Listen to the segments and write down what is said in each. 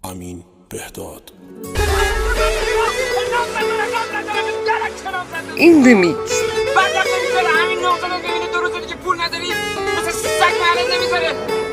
امین بهداد. این دمیکس بعد رفت نمیذاره همین نامزد رو ببینی 2 روز دیگه پول نداری مثل سگ معلن نمیذاره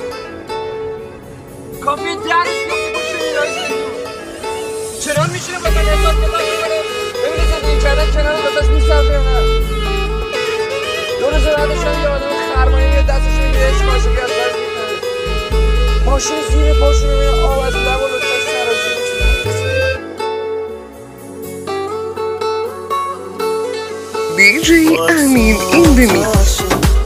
کافی درس بیفتی پشت میرای زندون چرا میشینه با من حساب کتاب میکنه ببینی زندگی کردن کنار واسش میصرفه یا نه 2 روز بعدش هم یه آدم خرمانی یه دستش میگیره هیچ کاشکی از سرش میکنه ماشین زیر پاشو میبینه آب از لب و لطفش سرازی دیجی امین این دمیکس.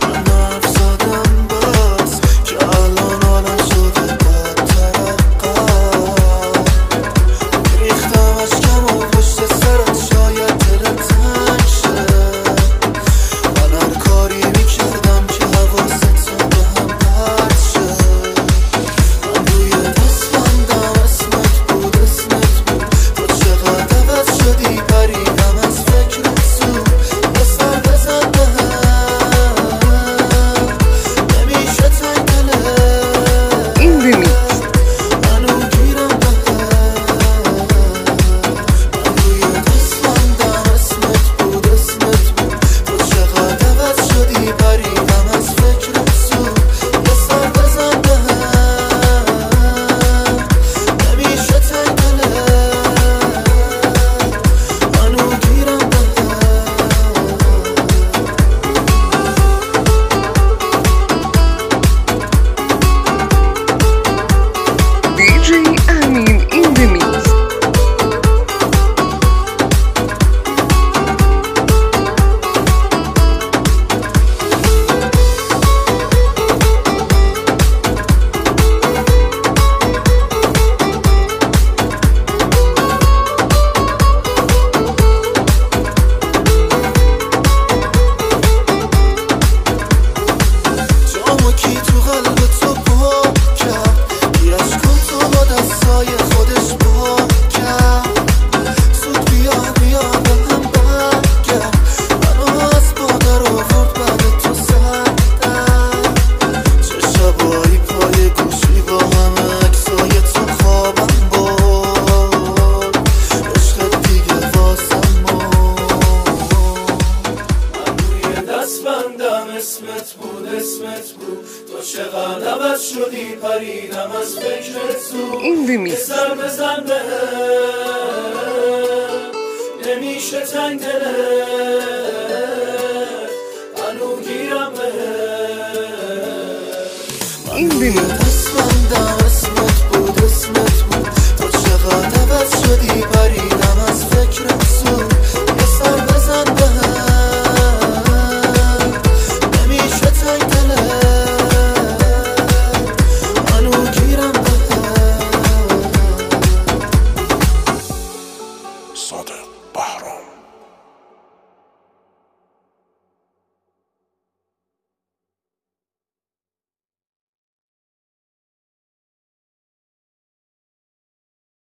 اسمت بود تو چقدر عوض شدی پریدم از فکرت زود این دمیکس. سر بزن به نمیشه تنگ دلت هنو گیرم به این دمیکس.